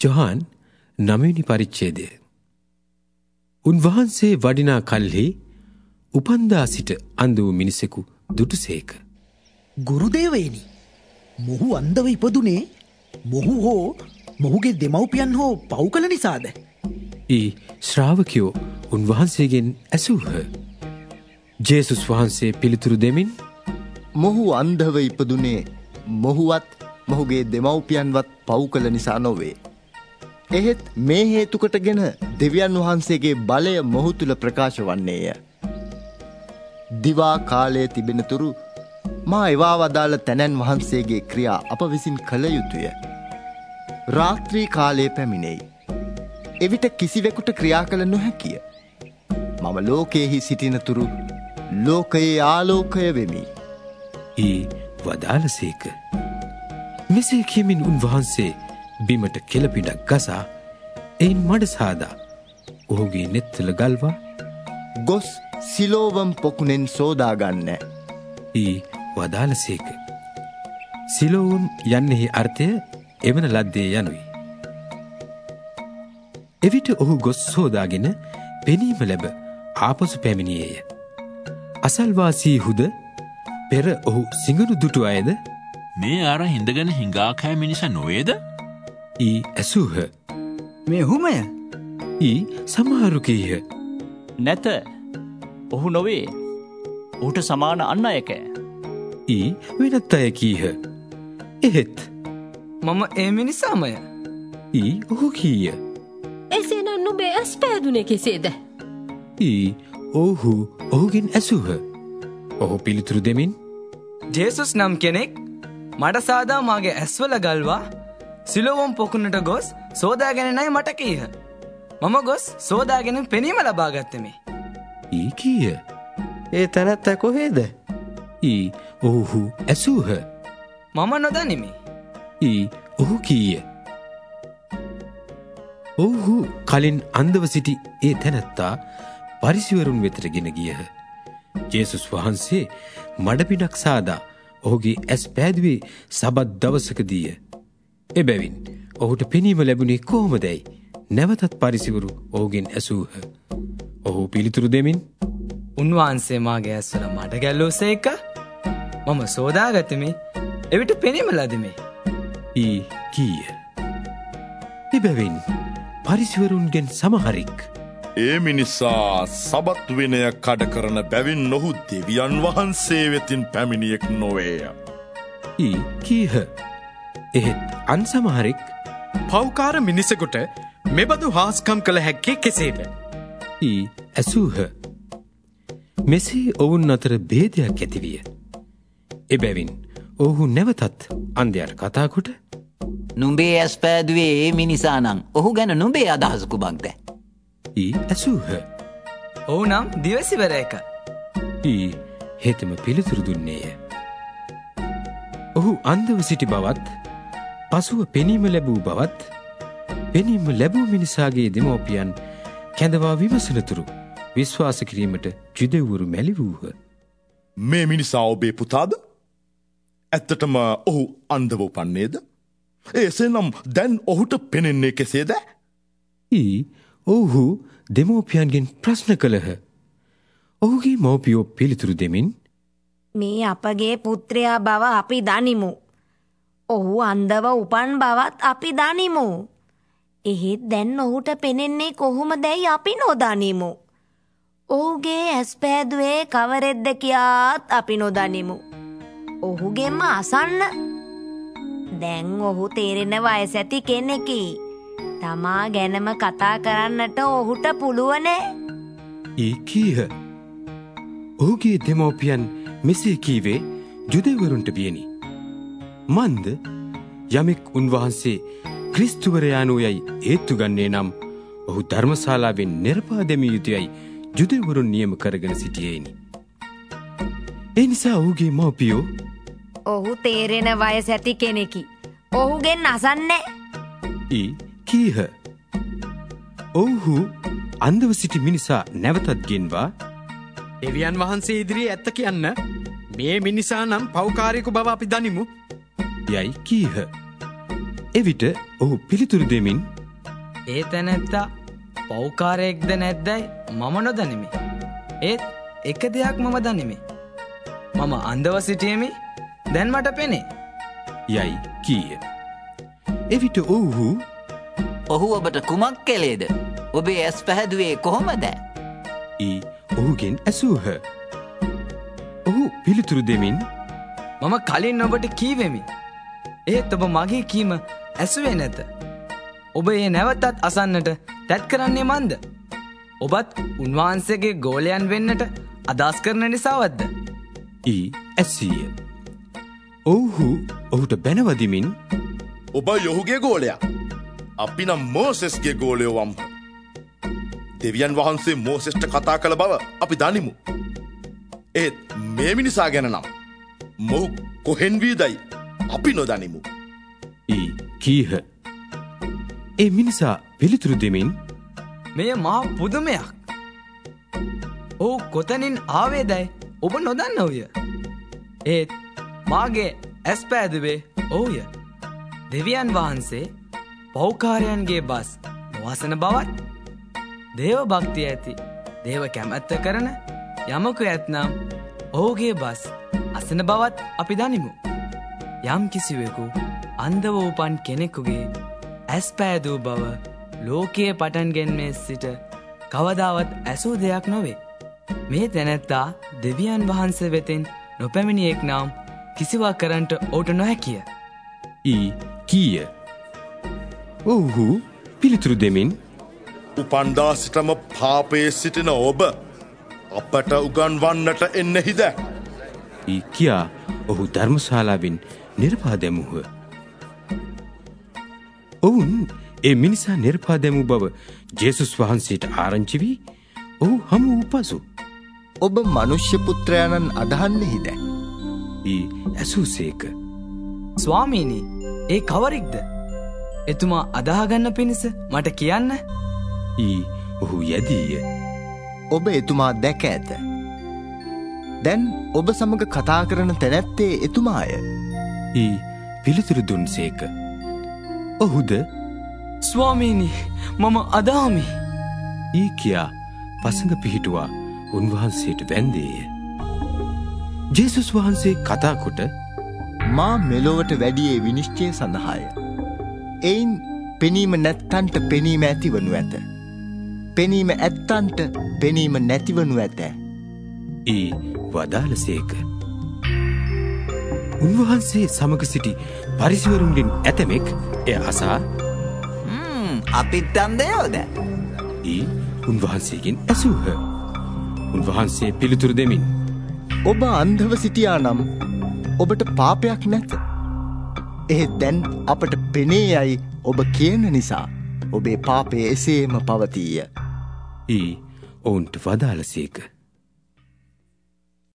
ජොහාන් 9 වෙනි පරිච්ඡේදය. උන්වහන්සේ වඩිනා කල්හි උපන්දා සිට අන්ධ වූ මිනිසෙකු දුටුසේක. ගුරුදේවයනි, මොහු අන්ධව ඉපදුනේ මොහු හෝ මොහුගේ දෙමව්පියන් හෝ පව් කළ නිසාද? ඊ ශ්‍රාවකයෝ උන්වහන්සේගෙන් ඇසූහ. ජේසුස් වහන්සේ පිළිතුරු දෙමින්, මොහු අන්ධව ඉපදුනේ මොහුවත් මොහුගේ දෙමව්පියන්වත් පව් කළ නිසා නොවේ. එහෙත් මේ හේතුකටගෙන දෙවියන් වහන්සේගේ බලය මොහු තුළ ප්‍රකාශ වන්නේය. දිවා කාලය තිබෙනතුරු මා එවා වදාළ තැනැන් වහන්සේගේ ක්‍රියා අප විසින් කළ යුතුය. රාත්‍රී කාලයේ පැමිණෙයි. එවිට කිසිවෙකුට ක්‍රියා කළ නොහැකිය. මම ලෝකයෙහි සිටිනතුරු ලෝකයේ ආලෝකය වෙමි. ඊ වදාළසේක. මෙසේ කියමින් උන්වහන්සේ බිමට කෙළපිඩක් ගසා එයින් මඩ සාදා ඔහුගේ නෙත්වල ගල්වා ගොස් සිලෝවම් පොකුණෙන් සෝදාගන්න. ඊ වදාළසේක. සිලෝවම් යන්නෙහි අර්ථය එවන ලද්දේ යනුයි. එවිට ඔහු ගොස් සෝදාගෙන පෙනීම ලැබ ආපසු පැමිණියේය. අසල්වාසී හුද පෙර ඔහු සිඟුරු දුටු අයද මේ අර හිඳගෙන හිඟා කෑ මිනිසා නොවේද? ඊ ඇසූහ. මේ ඔහුමය? ඊ සමහරු කීහ. නැත, ඔහු නොවේ. ඔහුට සමාන අන් අයකෑ. ඊ වෙනත් අය කීහ. එහෙත් මම ඒ මිනිසාමය. ඊ ඔහු කීය. එසේනම් නුඹේ ඇස් පෑදුනේ කෙසේද? ඊ ඔහු ඔහුගෙන් ඇසූහ. ඔහු පිළිතුරු දෙමින්, ජේසුස් නම් කෙනෙක් මඩ සාදා මාගේ ඇස්වල ගල්වා සිලෝවම් පොකුණට ගොස් සෝදාගෙනයි මට කීහ. මම ගොස් සෝදාගෙන පෙනීම ලබා ගත්තෙමි. ඊ කීය. ඒ තැනැත්තා කොහේද? ඊ ඔහු ඇසූහ. මම නොදනිමි. ඊ ඔහු කීය. ඔහු කලින් අන්ධව සිටි ඒ තැනැත්තා පරිසිවරුන් වෙතට ගෙන ගියහ. ජේසුස් වහන්සේ මඩපිඩක් සාදා ඔහුගේ ඇස් පෑදුවේ සබත් දවසකදීය. එබැවින් ඔහුට පෙනීම ලැබුණේ කොහොමදැයි නැවතත් පරිසිවරු ඔහුගෙන් ඇසූහ. ඔහු පිළිතුරු දෙමින්, උන්වහන්සේ මාගේ ඇස්වල මඩ ගැල්ලූසේක. මම සෝදාගතමි. එවිට පෙනීම ලදිමි. ඊ කීය. එබැවින් පරිසිවරුන්ගෙන් සමහරෙක් ඒ මිනිසා සබත් විනය කඩ කරන බැවින් නොහු දෙවියන් වහන්සේ වෙතින් පැමිණියෙක් නොවේය. ඊ කීහ. එහෙත් අන් සමහරෙක් පව්කාර මිනිසෙකුට මෙබඳු හාස්කම් කළ හැක්කේ කෙසේද? ඊ ඇසූහ. මෙසේ ඔවුන් අතර භේදයක් ඇතිවිය. එබැවින් ඔහු නැවතත් අන්ධයාට කතා කොට, නුඹේ ඇස් පෑදුවේ ඒ මිනිසා නම් ඔහු ගැන නුඹේ අදහස කුමක්ද? ඊ ඇසූහ. ඔහු නම් දිවසිවරයක. ඊ හෙතෙම පිළිතුරු දුන්නේය. ඔහු අන්ධව සිටි බවත් පසුව පෙනීම ලැබූ බවත් පෙනීම ලැබූ මිනිසාගේ දෙමව්පියන් කැඳවා විමසනතුරු විශ්වාස කිරීමට ජුදෙව්වරු මැලි වූහ. මේ මිනිසා ඔබේ පුතාද? ඇත්තටම ඔහු අන්ධව උපන්නේද? එසේනම් දැන් ඔහුට පෙනෙන්නේ කෙසේද? ඊ ඔහු දෙමව්පියන්ගෙන් ප්‍රශ්න කළහ. ඔහුගේ මව්පියෝ පිළිතුරු දෙමින්, මේ අපගේ පුත්‍රයා බව අපි දනිමු. ඔහු අන්ධව උපන් බවත් අපි දනිමු. එහෙත් දැන් ඔහුට පෙනෙන්නේ කොහොමදැයි අපි නොදනිමු. ඔහුගේ ඇස් පෑදුවේ කවරෙද්ද කියාත් අපි නොදනිමු. ඔහුගෙන්ම අසන්න. දැන් ඔහු තේරෙන වයස ඇති කෙනෙකි. තමා ගැනම කතා කරන්නට ඔහුට පුළුවනේ. ඊ කීහ. ඔහුගේ දෙමව්පියන් මෙසේ කීවේ ජුදෙව්වරුන්ට වියනි. මන්ද යමෙක් උන්වහන්සේ ක්‍රිස්තුවරයාණෝ යයි ඒත්තු ගන්නේ නම් ඔහු ධර්මශාලාවෙන් නෙරපා දැමිය යුතුයයි ජුදෙව්වරුන් නියම කරගෙන සිටියේනි. ඒ නිසා ඔහුගේ මව්පියෝ ඔහු තේරෙන වයස ඇති කෙනෙකි. ඔහුගෙන් අසන්නේ. ඊ කීහ. ඔහු අන්ධව සිටි මිනිසා නැවතත් ගෙන්වා දෙවියන් වහන්සේ ඉදිරියේ ඇත්ත කියන්න. මේ මිනිසා නම් පව්කාරයෙකු බව අපි දනිමු. යයි කීහ. එවිට ඔහු පිළිතුරු දෙමින් ඒ තැනැත්තා පෞකාරයෙක්ද නැද්දයි මම නොදනිමි. ඒත් එක දෙයක් මම දනිමි. මම අන්දව සිටියමි දැන් මට පෙනේ. යයි කීය. එවිට ඔහු ඔහු ඔබට කුමක් කෙලේද? ඔබේ ඇස් පැහැදුවේ කොහොමද? ඔහුගෙන් ඇසූහ. ඔහු පිළිතුරු දෙමින් මම කලින් ඔබට කීවෙමි. ඒත් ඔබ මගේ කීම ඇසුවේ නැත. ඔබ ඒ නැවතත් අසන්නට තැත් කරන්නේ මන්ද? ඔබත් උන්වහන්සේගේ ගෝලයන් වෙන්නට අදහස් කරන නිසාවත්ද? ඇසීය. ඔවුහු ඔහුට බැනවදිමින් ඔබ යොහුගේ ගෝලයා. අපි නම් මෝසෙස්ගේ ගෝලයෝ වම්. දෙවියන් වහන්සේ මෝසෙස්ට කතා කළ බව අපි දනිමු. ඒත් මේ මිනිසා ගැන නම් මොහු කොහෙන් වීදයි අපි නොදනිමු. කීහ. ඒ මිනිසා පිළිතුරු දෙමින් මෙය මහා පුදුමයක්. ඔහු කොතනින් ආවේදයි ඔබ නොදන්නවය. ඒත් මාගේ ඇස් පෑදුවේ ඔහුය. දෙවියන් වහන්සේ පෞකාරයන්ගේ බස් නොවසන බවත් දේව භක්තිය ඇති දේව කැමැත්ත කරන යමකු ඇත්නම් ඔහුගේ බස් අසන බවත් අපි දනිමු. යම් කිසිවෙකු අන්දව උපන් කෙනෙකුගේ ඇස් පෑදූ බව ලෝකයේ පටන්ගෙන්මේ සිට කවදාවත් ඇසූ දෙයක් නොවේ. මේ තැනැත්තා දෙවියන් වහන්සේ වෙතින් නොපැමිණියෙක් නම් කිසිවක් කරන්ට ඔහුට නොහැකිය. කීය. ඔහු පිළිතුරු දෙමින් උපන්දා සිටම පාපයේ සිටින ඔබ අපට උගන්වන්නට එන්න හිද? කියා ඔහු ධර්මශාලාවෙන් නිර්පා දැමුහ. ඔවුන් ඒ මිනිසා නිර්පා දැමූ බව ජේසුස් වහන්සේට ආරංචි වී ඔහු හමු වූ පසු ඔබ මනුෂ්‍ය පුත්‍රයාණන් අදහන්නෙහිද? ඇසූසේක. ස්වාමීනි, ඒ කවරෙක්ද? එතුමා අදාහගන්න පිණිස මට කියන්න. ඔහු යැදීය. ඔබ එතුමා දැක ඇත. දැන් ඔබ සමග කතා කරන තැනැත්තේ එතුමාය. පිළිතුරු දුන්සේක. ඔහුද ස්වාමීනි, මම අදාමි. කියා පසඟ පිහිටුවා උන්වහන්සේට වැන්දේය. ජේසුස් වහන්සේ කතා කොට මා මෙලොවට වැඩියේ විනිශ්චය සඳහාය. එයින් පෙනීම නැත්තන්ට පෙනීම ඇතිවනු ඇත. පෙනීම ඇත්තන්ට පෙනීම නැතිවනු ඇත. වදාළසේක. උන්වහන්සේ සමග සිටි පරිසවරුන්ගෙන් ඇතමෙක් එය අසා අපිත් අන්දයෝද? උන්වහන්සේගෙන් ඇසූහ. උන්වහන්සේ පිළිතුරු දෙමින් ඔබ අන්ධව සිටියා නම් ඔබට පාපයක් නැත. එහෙත් දැන් අපට පෙනේ යයි ඔබ කියන නිසා ඔබේ පාපය එසේම පවතීය. ඔවුන්ට වදාළසේක.